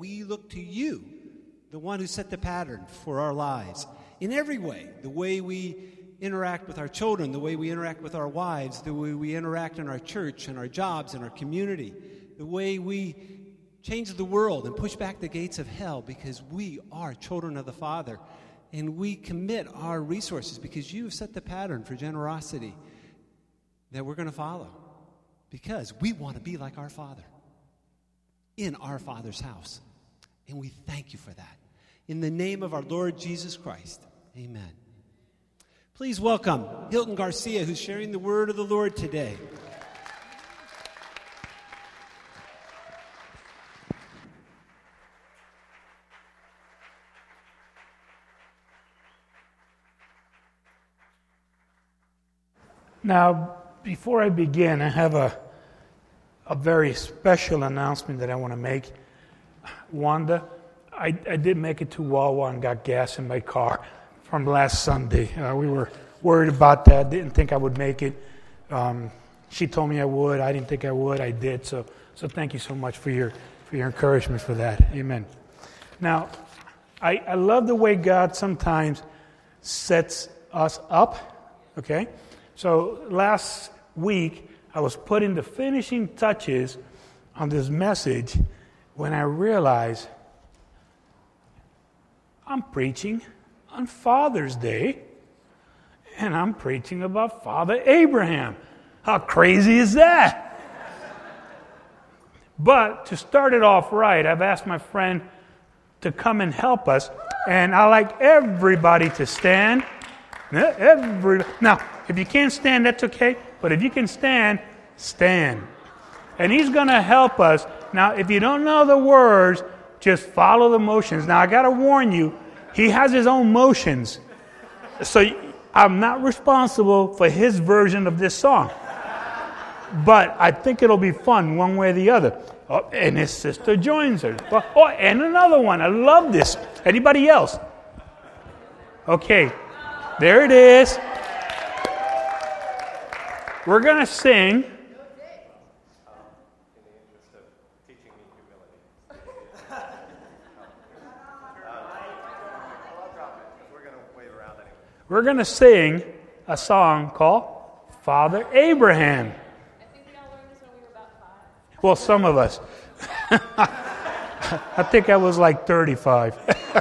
we look to you, the one who set the pattern for our lives. In every way, the way we interact with our children, the way we interact with our wives, the way we interact in our church and our jobs and our community, the way we change the world and push back the gates of hell, because we are children of the Father. And we commit our resources because you have set the pattern for generosity that we're going to follow. Because we want to be like our Father in our Father's house. And we thank you for that. In the name of our Lord Jesus Christ, amen. Please welcome Hilton Garcia, who's sharing the word of the Lord today. Now, before I begin, I have a very special announcement that I want to make. Wanda, I did make it to Wawa and got gas in my car from last Sunday. We were worried about that, didn't think I would make it. She told me I would. I didn't think I would. I did. So thank you so much for your encouragement for that. Amen. Now, I love the way God sometimes sets us up, okay? So last week, I was putting the finishing touches on this message when I realized I'm preaching on Father's Day, and I'm preaching about Father Abraham. How crazy is that? But to start it off right, I've asked my friend to come and help us, and I'd like everybody to stand. Now, if you can't stand, that's okay. But if you can stand, stand. And he's going to help us. Now, if you don't know the words, just follow the motions. Now, I got to warn you, he has his own motions. So I'm not responsible for his version of this song. But I think it'll be fun one way or the other. Oh, and his sister joins her. Oh, and another one. I love this. Anybody else? Okay. There it is. We're going to sing. We're going to sing a song called Father Abraham. I think we all learned this when we were about 5. Well, some of us. I think I was like 35.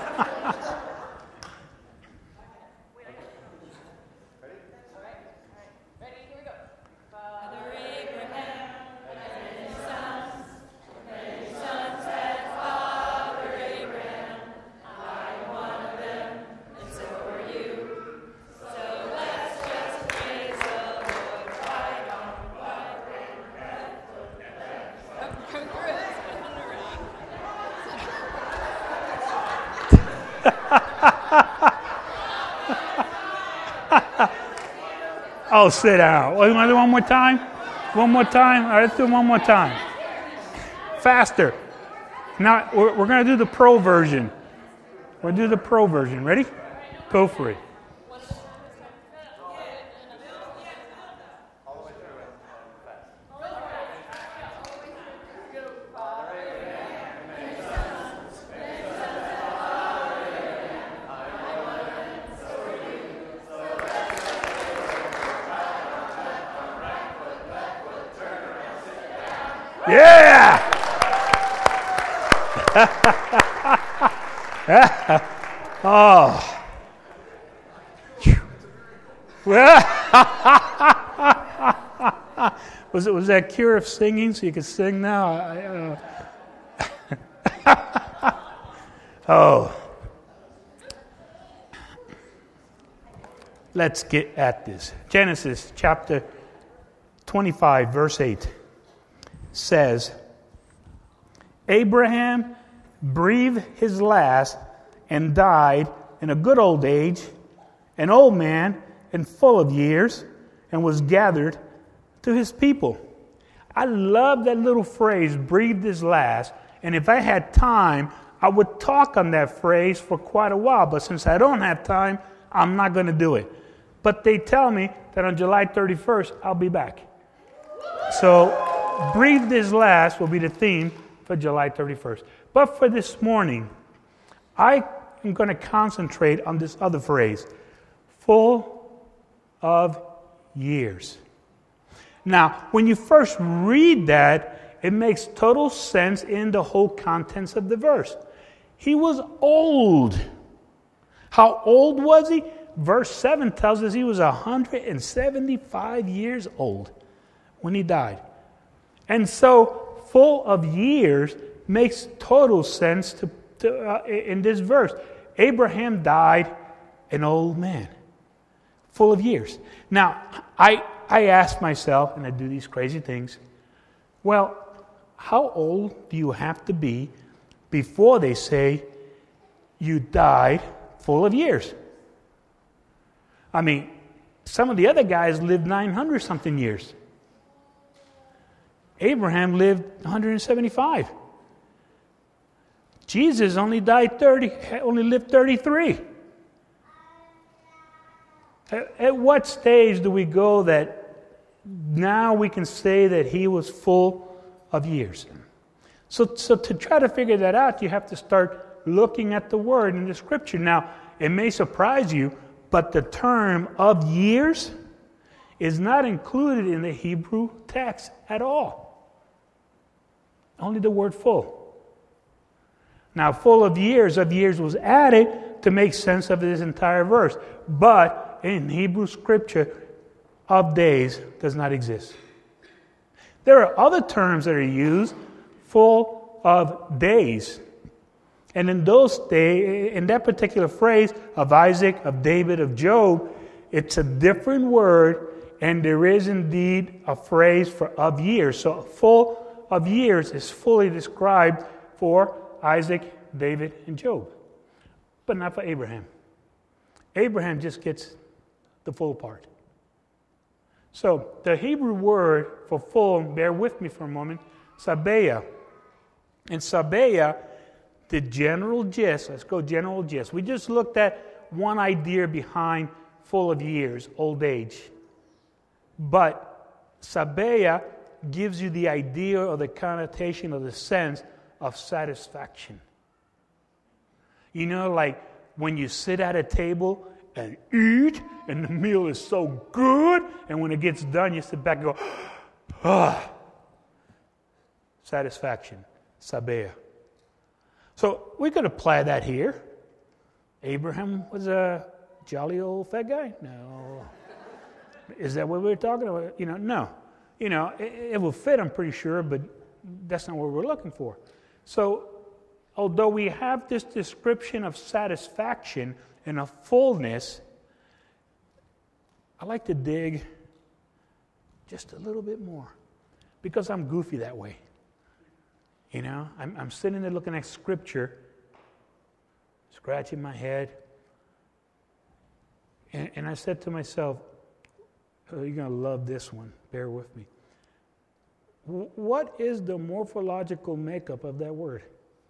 Oh, sit down. You want to do one more time? One more time? All right, let's do it one more time. Faster. Now, we're going to do the pro version. We'll do the pro version. Ready? Go for it. Yeah! Oh. Was that cure of singing so you could sing now? Oh. Let's get at this. Genesis chapter 25, verse 8 says, Abraham breathed his last and died in a good old age, an old man and full of years, and was gathered to his people. I love that little phrase, breathed his last, and if I had time, I would talk on that phrase for quite a while, but since I don't have time, I'm not going to do it. But they tell me that on July 31st, I'll be back. So, breathed his last will be the theme for July 31st. But for this morning, I am going to concentrate on this other phrase, full of years. Now, when you first read that, it makes total sense in the whole contents of the verse. He was old. How old was he? Verse 7 tells us he was 175 years old when he died. And so, full of years makes total sense in this verse. Abraham died an old man, full of years. Now, I ask myself, and I do these crazy things, well, how old do you have to be before they say you died full of years? I mean, some of the other guys lived 900-something years. Abraham lived 175. Jesus only lived 33. At what stage do we go that now we can say that he was full of years? So to try to figure that out, you have to start looking at the word in the scripture. Now, it may surprise you, but the term of years is not included in the Hebrew text at all. Only the word full. Now, full of years was added to make sense of this entire verse. But in Hebrew scripture, of days does not exist. There are other terms that are used, full of days. And in those days, in that particular phrase of Isaac, of David, of Job, it's a different word, and there is indeed a phrase for of years. So full of years is fully described for Isaac, David, and Job, but not for Abraham. Abraham just gets the full part. So the Hebrew word for full, bear with me for a moment, sabeah. And sabeah, the general gist, let's go general gist. We just looked at one idea behind full of years, old age. But sabeah gives you the idea or the connotation or the sense of satisfaction. You know, like when you sit at a table and eat, and the meal is so good, and when it gets done, you sit back and go, ah. Satisfaction, sabeah. So we could apply that here. Abraham was a jolly old fat guy? No. Is that what we're talking about? No. It will fit, I'm pretty sure, but that's not what we're looking for. So, although we have this description of satisfaction and of fullness, I like to dig just a little bit more because I'm goofy that way. I'm sitting there looking at Scripture, scratching my head, and I said to myself, oh, you're going to love this one. Bear with me. What is the morphological makeup of that word?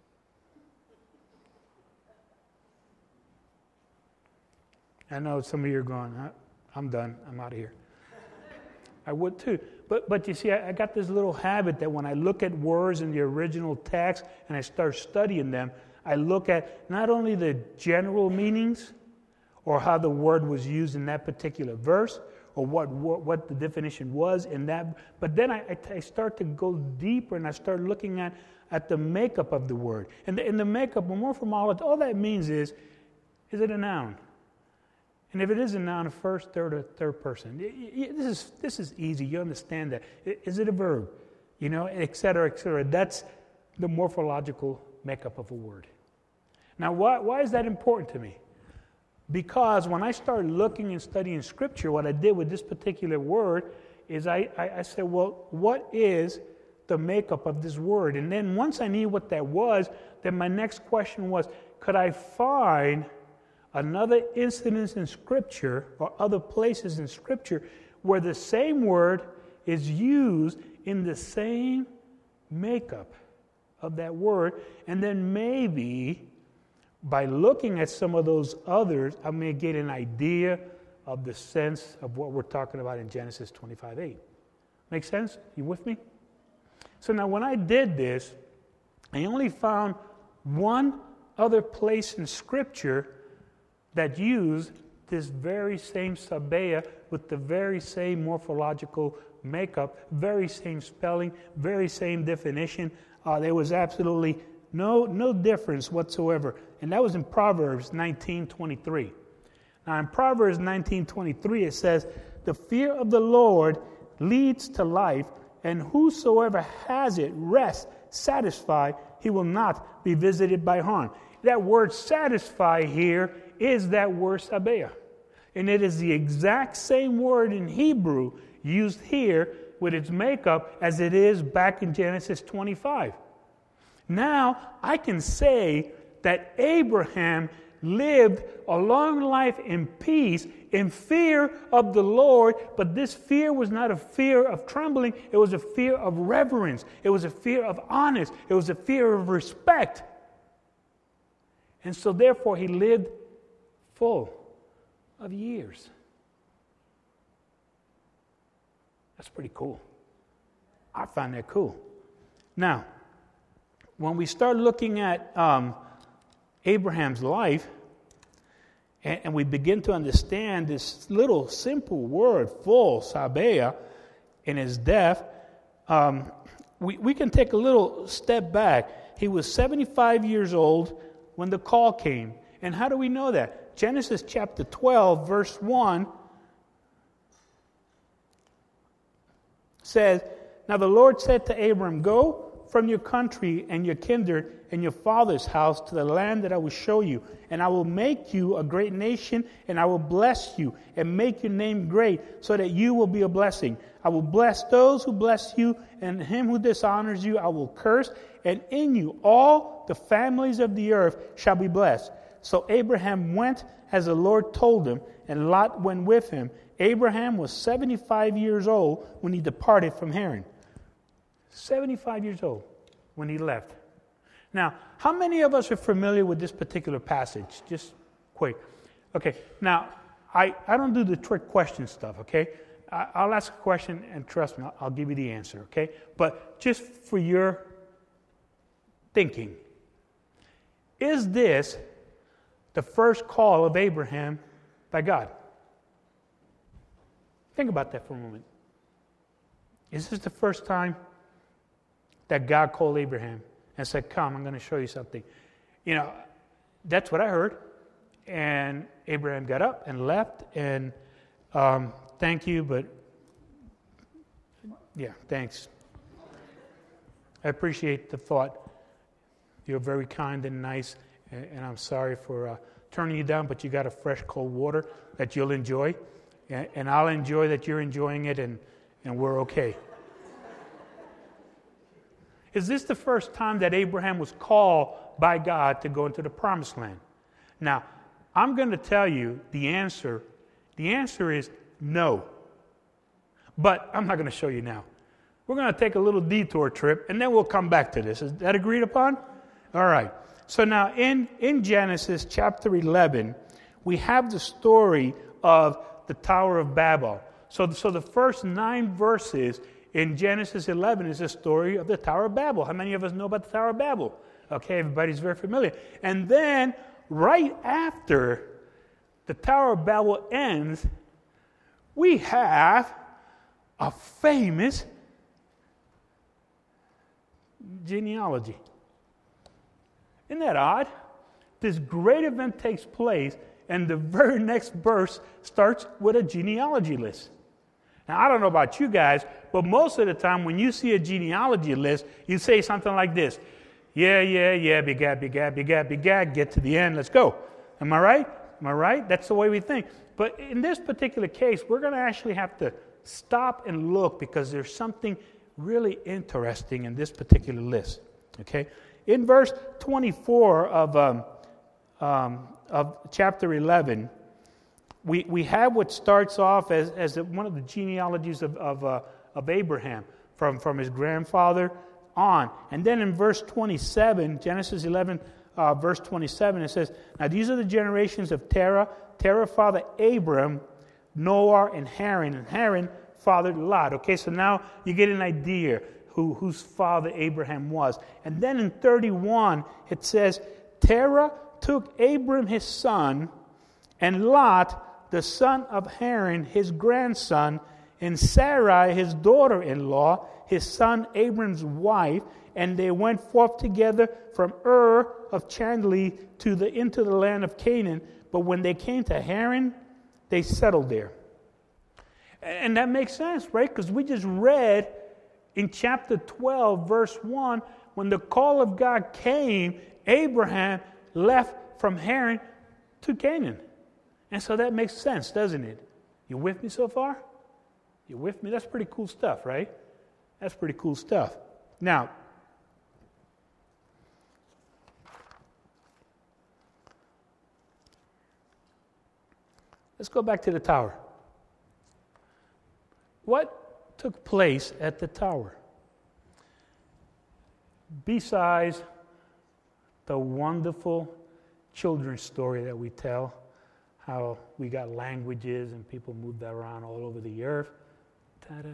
I know some of you are going, I'm done. I'm out of here. I would too. But you see, I got this little habit that when I look at words in the original text and I start studying them, I look at not only the general meanings or how the word was used in that particular verse or what the definition was in that, but then I start to go deeper and I start looking at the makeup of the word. And the makeup, morphology, all that means is it a noun? And if it is a noun, a first, third, or third person. This is easy. You understand that. Is it a verb? Et cetera, et cetera. That's the morphological makeup of a word. Now, why is that important to me? Because when I started looking and studying Scripture, what I did with this particular word is I said, well, what is the makeup of this word? And then once I knew what that was, then my next question was, could I find another incidence in Scripture or other places in Scripture where the same word is used in the same makeup of that word, and then maybe by looking at some of those others, I may get an idea of the sense of what we're talking about in Genesis 25:8. Make sense? You with me? So now when I did this, I only found one other place in Scripture that used this very same Sabea with the very same morphological makeup, very same spelling, very same definition. There was absolutely no difference whatsoever. And that was in Proverbs 19:23. Now in Proverbs 19:23 it says, "The fear of the Lord leads to life, and whosoever has it rests satisfied, he will not be visited by harm." That word satisfy here is that word sabea. And it is the exact same word in Hebrew used here with its makeup as it is back in Genesis 25. Now, I can say that Abraham lived a long life in peace, in fear of the Lord, but this fear was not a fear of trembling. It was a fear of reverence. It was a fear of honor. It was a fear of respect. And so therefore he lived full of years. That's pretty cool. I find that cool. Now, when we start looking at Abraham's life, and we begin to understand this little simple word, full, sabea, in his death, we can take a little step back. He was 75 years old when the call came. And how do we know that? Genesis chapter 12, verse 1 says, "Now the Lord said to Abram, go from your country and your kindred and your father's house to the land that I will show you. And I will make you a great nation, and I will bless you and make your name great, so that you will be a blessing. I will bless those who bless you, and him who dishonors you I will curse. And in you all the families of the earth shall be blessed." So Abraham went as the Lord told him, and Lot went with him. Abraham was 75 years old when he departed from Haran. 75 years old when he left. Now, how many of us are familiar with this particular passage? Just quick. Okay, now, I don't do the trick question stuff, okay? I'll ask a question, and trust me, I'll give you the answer, okay? But just for your thinking, is this the first call of Abraham by God? Think about that for a moment. Is this the first time that God called Abraham and said, "Come, I'm going to show you something"? You know, that's what I heard. And Abraham got up and left, and thank you, but yeah, thanks. I appreciate the thought. You're very kind and nice, and I'm sorry for turning you down, but you got a fresh, cold water that you'll enjoy, and I'll enjoy that you're enjoying it, and we're okay. Is this the first time that Abraham was called by God to go into the promised land? Now, I'm going to tell you the answer. The answer is no. But I'm not going to show you now. We're going to take a little detour trip, and then we'll come back to this. Is that agreed upon? All right. So now in Genesis chapter 11, we have the story of the Tower of Babel. So the first 9 verses in Genesis 11 is the story of the Tower of Babel. How many of us know about the Tower of Babel? Okay, everybody's very familiar. And then, right after the Tower of Babel ends, we have a famous genealogy. Isn't that odd? This great event takes place, and the very next verse starts with a genealogy list. Now, I don't know about you guys, but most of the time when you see a genealogy list, you say something like this: yeah, begad, get to the end, let's go. Am I right? Am I right? That's the way we think. But in this particular case, we're going to actually have to stop and look, because there's something really interesting in this particular list. Okay? In verse 24 of chapter 11, we have what starts off as one of the genealogies of Abraham from his grandfather on. And then in verse 27, Genesis 11, verse 27, it says, "Now these are the generations of Terah. Terah fathered Abram, Noah, and Haran. And Haran fathered Lot." Okay, so now you get an idea whose father Abraham was. And then in 31, it says, Terah took Abram his son, and Lot, the son of Haran, his grandson, and Sarai, his daughter-in-law, his son Abram's wife, and they went forth together from Ur of Chandley into the land of Canaan. But when they came to Haran, they settled there. And that makes sense, right? Because we just read in chapter 12, verse 1, when the call of God came, Abraham left from Haran to Canaan. And so that makes sense, doesn't it? You with me so far? You with me? That's pretty cool stuff, right? That's pretty cool stuff. Now, let's go back to the tower. What took place at the tower? Besides the wonderful children's story that we tell, how we got languages and people moved around all over the earth. Ta-da!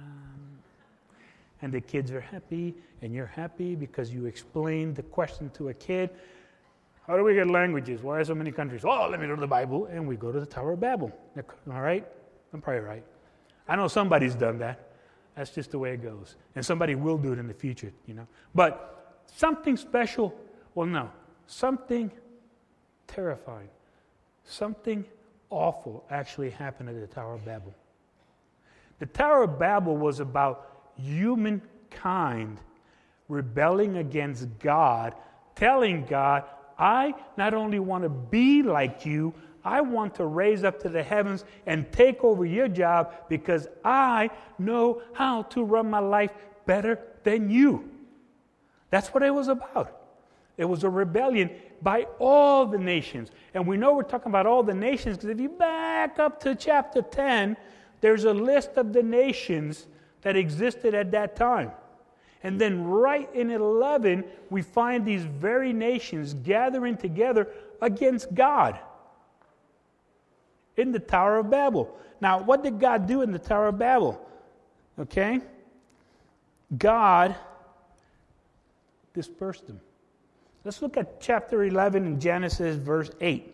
And the kids are happy, and you're happy because you explained the question to a kid. How do we get languages? Why are so many countries? Oh, let me go to the Bible, and we go to the Tower of Babel. All right? I'm probably right. I know somebody's done that. That's just the way it goes. And somebody will do it in the future, you know. But something special, well, no. Something terrifying, something awful actually happened at the Tower of Babel. The Tower of Babel was about humankind rebelling against God, telling God, I not only want to be like you, I want to raise up to the heavens and take over your job because I know how to run my life better than you. That's what it was about. It was a rebellion by all the nations. And we know we're talking about all the nations because if you back up to chapter 10, there's a list of the nations that existed at that time. And then right in 11, we find these very nations gathering together against God in the Tower of Babel. Now, what did God do in the Tower of Babel? Okay? God dispersed them. Let's look at chapter 11 in Genesis, verse 8.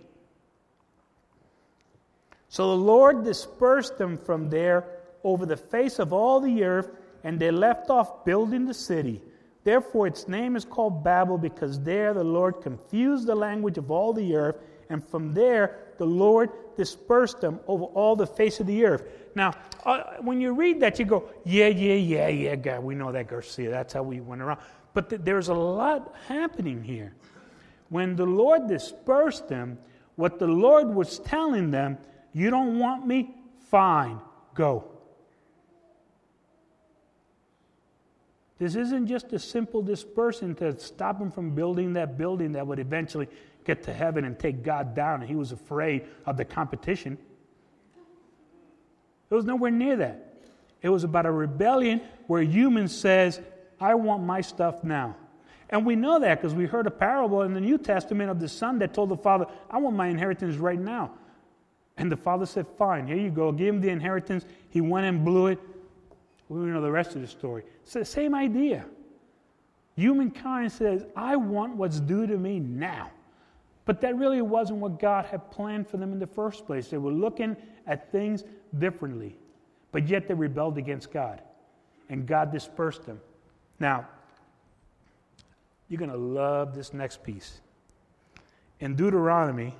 So the Lord dispersed them from there over the face of all the earth, and they left off building the city. Therefore its name is called Babel, because there the Lord confused the language of all the earth, and from there the Lord dispersed them over all the face of the earth. Now, when you read that, you go, yeah, God, we know that, Garcia. That's how we went around. But there's a lot happening here. When the Lord dispersed them, what the Lord was telling them, you don't want me? Fine, go. This isn't just a simple dispersing to stop him from building that building that would eventually get to heaven and take God down, and he was afraid of the competition. It was nowhere near that. It was about a rebellion where human says, I want my stuff now. And we know that because we heard a parable in the New Testament of the son that told the father, I want my inheritance right now. And the father said, fine, here you go. Give him the inheritance. He went and blew it. We know the rest of the story. It's the same idea. Humankind says, I want what's due to me now. But that really wasn't what God had planned for them in the first place. They were looking at things differently. But yet they rebelled against God. And God dispersed them. Now, you're going to love this next piece. In Deuteronomy,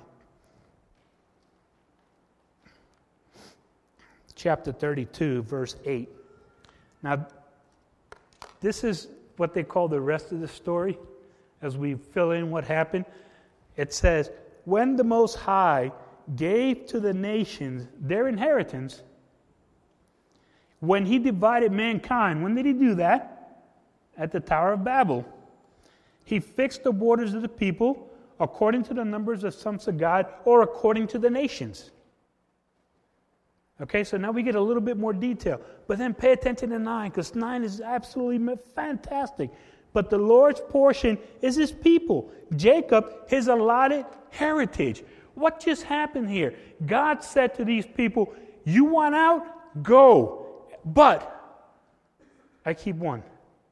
chapter 32, verse 8. Now, this is what they call the rest of the story as we fill in what happened. It says, when the Most High gave to the nations their inheritance, when he divided mankind, when did he do that? At the Tower of Babel. He fixed the borders of the people according to the numbers of sons of God or according to the nations. Okay, so now we get a little bit more detail. But then pay attention to 9, because 9 is absolutely fantastic. But the Lord's portion is his people. Jacob, his allotted heritage. What just happened here? God said to these people, you want out? Go. But I keep one.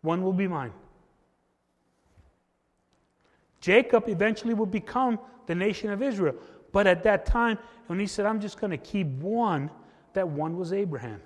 one will be mine. Jacob eventually will become the nation of Israel. But at that time, when he said, I'm just going to keep one, that one was Abraham.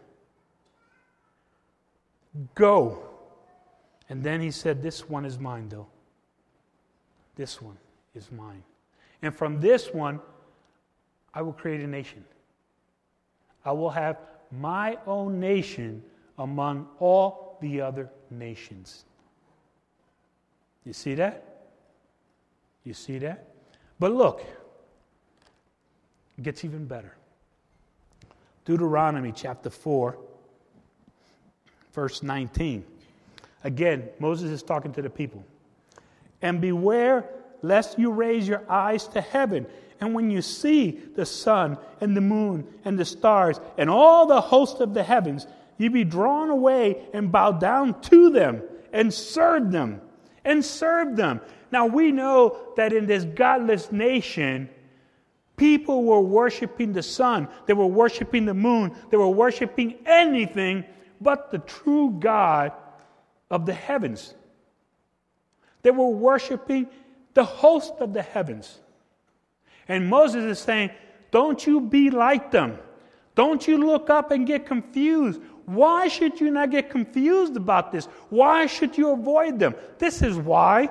Go. And then he said, this one is mine, though. This one is mine. And from this one, I will create a nation. I will have my own nation among all the other nations. You see that? You see that? But look, it gets even better. Deuteronomy chapter 4, verse 19. Again, Moses is talking to the people. And beware lest you raise your eyes to heaven, and when you see the sun and the moon and the stars and all the host of the heavens, you be drawn away and bow down to them and serve them. And serve them. Now we know that in this godless nation, people were worshiping the sun. They were worshiping the moon. They were worshiping anything but the true God of the heavens. They were worshiping the host of the heavens. And Moses is saying, don't you be like them. Don't you look up and get confused. Why should you not get confused about this? Why should you avoid them? This is why.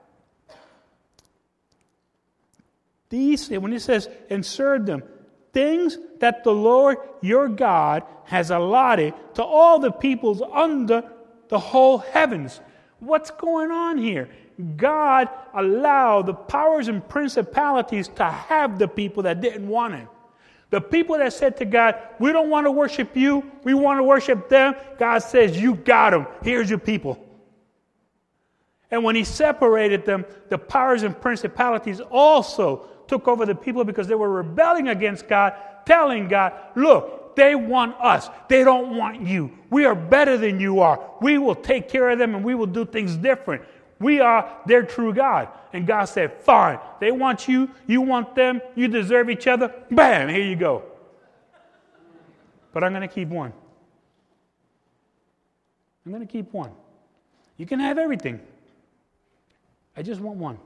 When it says, and serve them, things that the Lord your God has allotted to all the peoples under the whole heavens. What's going on here? God allowed the powers and principalities to have the people that didn't want it. The people that said to God, we don't want to worship you, we want to worship them. God says, you got them. Here's your people. And when he separated them, the powers and principalities also took over the people because they were rebelling against God, telling God, look, they want us. They don't want you. We are better than you are. We will take care of them and we will do things different. We are their true God. And God said, fine. They want you. You want them. You deserve each other. Bam, here you go. But I'm going to keep one. I'm going to keep one. You can have everything. I just want one.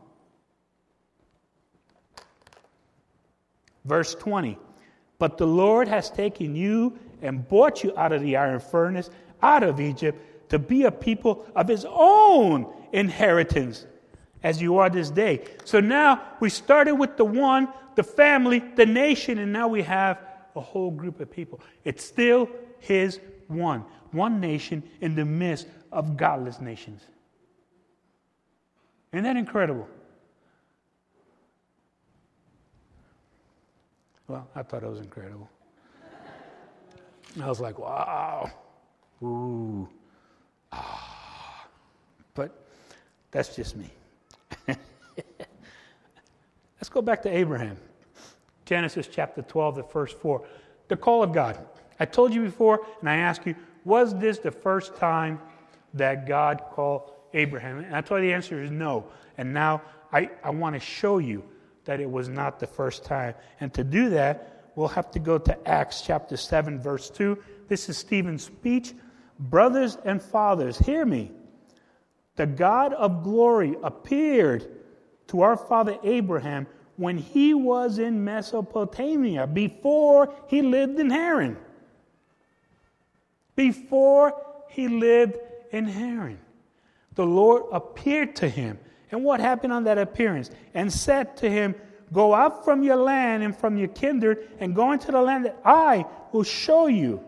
Verse 20. But the Lord has taken you and brought you out of the iron furnace, out of Egypt, to be a people of his own inheritance, as you are this day. So now we started with the one, the family, the nation, and now we have a whole group of people. It's still his one nation in the midst of godless nations. Isn't that incredible? Well, I thought it was incredible. I was like, wow. Ooh. Ah. But that's just me. Let's go back to Abraham. Genesis chapter 12, the first 4. The call of God. I told you before, and I asked you, was this the first time that God called Abraham? And I told you the answer is no. And now I want to show you that it was not the first time. And to do that, we'll have to go to Acts chapter 7, verse 2. This is Stephen's speech. Brothers and fathers, hear me. The God of glory appeared to our father Abraham when he was in Mesopotamia, before he lived in Haran. Before he lived in Haran. The Lord appeared to him. And what happened on that appearance? And said to him, go out from your land and from your kindred and go into the land that I will show you.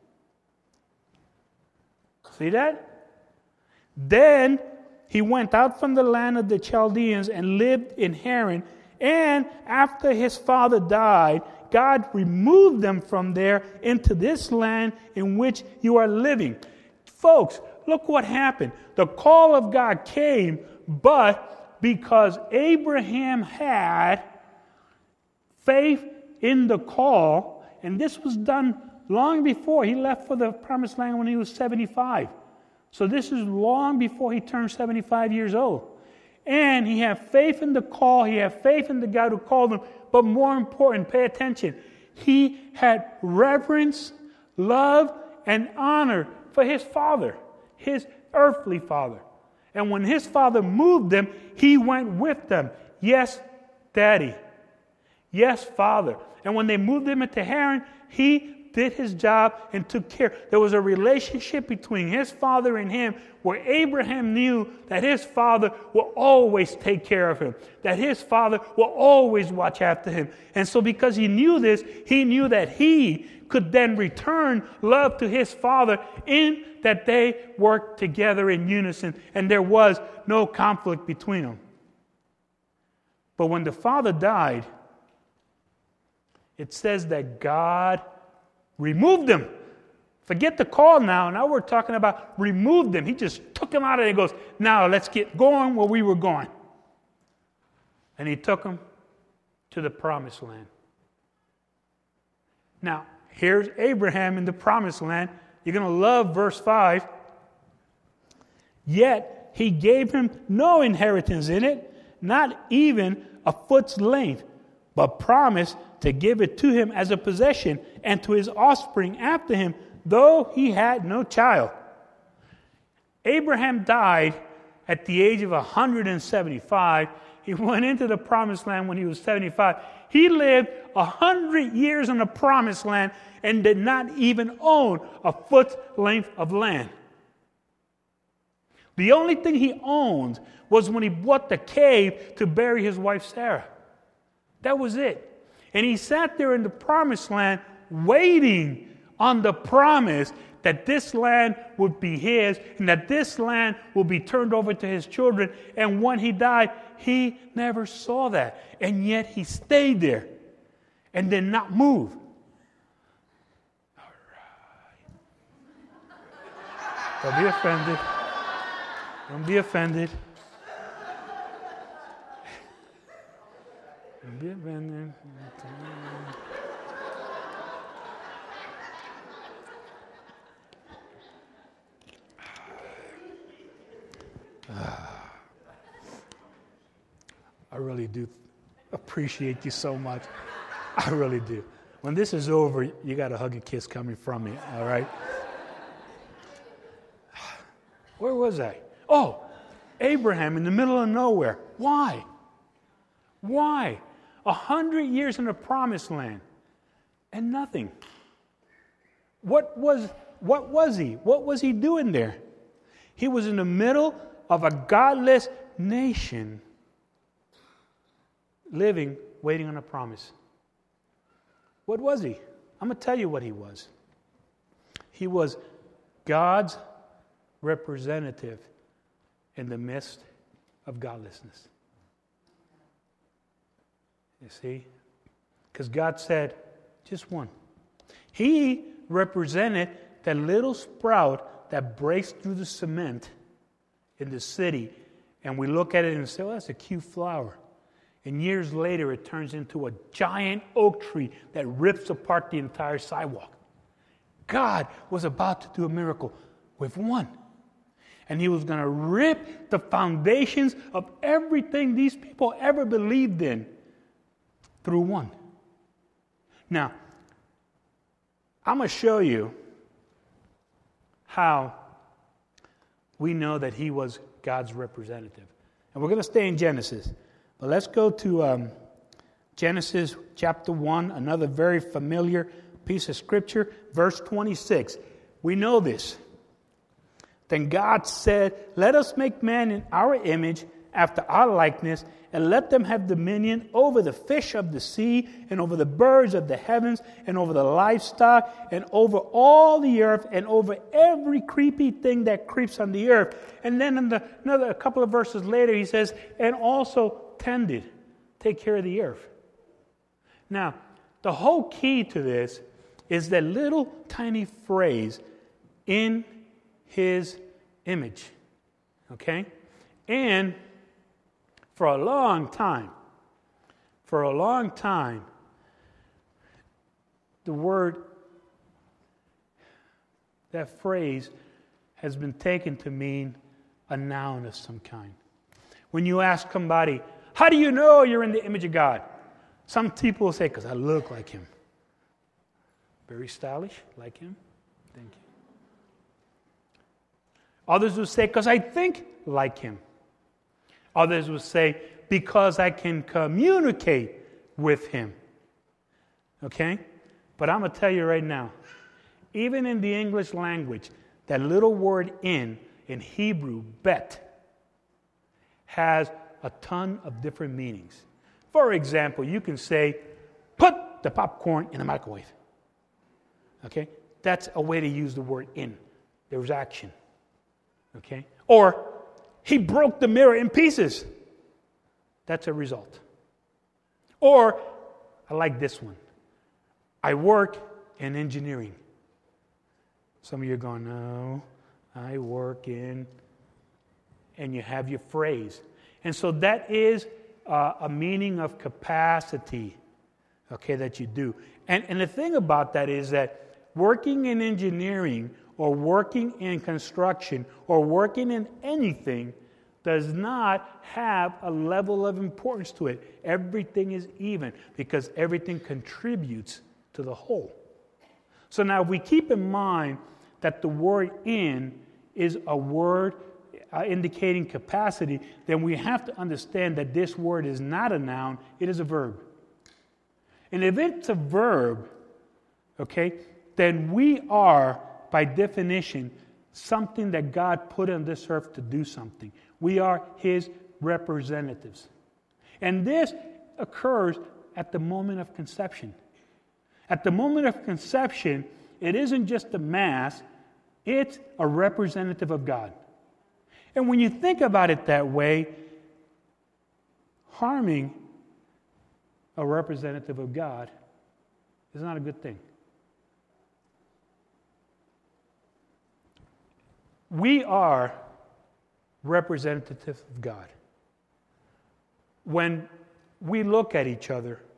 See that? Then he went out from the land of the Chaldeans and lived in Haran. And after his father died, God removed them from there into this land in which you are living. Folks, look what happened. The call of God came, but because Abraham had faith in the call, and this was done long before he left for the promised land when he was 75. So this is long before he turned 75 years old. And he had faith in the call. He had faith in the God who called him. But more important, pay attention. He had reverence, love, and honor for his father, his earthly father. And when his father moved them, he went with them. Yes, Daddy. Yes, Father. And when they moved him into Haran, he did his job and took care. There was a relationship between his father and him where Abraham knew that his father will always take care of him, that his father will always watch after him. And so because he knew this, he knew that he could then return love to his father in that they worked together in unison and there was no conflict between them. But when the father died, it says that God removed him. Forget the call now. Now we're talking about removed him. He just took him out of there and goes, now let's get going where we were going. And he took him to the promised land. Now, here's Abraham in the promised land. You're going to love verse 5. Yet he gave him no inheritance in it, not even a foot's length, but promised to give it to him as a possession and to his offspring after him, though he had no child. Abraham died at the age of 175. He went into the promised land when he was 75. He lived 100 years in the promised land and did not even own a foot's length of land. The only thing he owned was when he bought the cave to bury his wife Sarah. That was it. And he sat there in the promised land waiting on the promise that this land would be his and that this land will be turned over to his children. And when he died, he never saw that. And yet he stayed there and did not move. All right. Don't be offended. Don't be offended. Don't be offended. I really do appreciate you so much. I really do. When this is over, you got a hug and kiss coming from me, all right? Where was I? Oh, Abraham in the middle of nowhere. Why? Why? 100 years in the promised land and nothing. What was he? What was he doing there? He was in the middle of a godless nation living, waiting on a promise. What was he? I'm going to tell you what he was. He was God's representative in the midst of godlessness. You see? Because God said, just one. He represented that little sprout that breaks through the cement in the city, and we look at it and say, well, that's a cute flower. And years later, it turns into a giant oak tree that rips apart the entire sidewalk. God was about to do a miracle with one. And he was going to rip the foundations of everything these people ever believed in through one. Now, I'm going to show you how we know that he was God's representative. And we're going to stay in Genesis. But let's go to Genesis chapter 1, another very familiar piece of scripture, verse 26. We know this. Then God said, let us make man in our image, after our likeness, and let them have dominion over the fish of the sea, and over the birds of the heavens, and over the livestock, and over all the earth, and over every creepy thing that creeps on the earth. And then a couple of verses later, he says, and also tended, take care of the earth. Now, the whole key to this is that little tiny phrase, in his image. Okay? And for a long time, the word, that phrase has been taken to mean a noun of some kind. When you ask somebody, how do you know you're in the image of God? Some people will say, because I look like him. Very stylish, like him. Thank you. Others will say, because I think like him. Others will say, because I can communicate with him. Okay? But I'm going to tell you right now, even in the English language, that little word in Hebrew, bet, has a ton of different meanings. For example, you can say, put the popcorn in the microwave. Okay? That's a way to use the word in. There's action. Okay? Or, he broke the mirror in pieces. That's a result. Or, I like this one. I work in engineering. Some of you are going, no, I work in, and you have your phrase. And so that is a meaning of capacity, okay, that you do. And the thing about that is that working in engineering or working in construction or working in anything does not have a level of importance to it. Everything is even because everything contributes to the whole. So now if we keep in mind that the word in is a word indicating capacity, then we have to understand that this word is not a noun, it is a verb. And if it's a verb, okay, then we are, by definition, something that God put on this earth to do something. We are his representatives. And this occurs at the moment of conception. At the moment of conception, it isn't just a mass, it's a representative of God. And when you think about it that way, harming a representative of God is not a good thing. We are representatives of God. When we look at each other,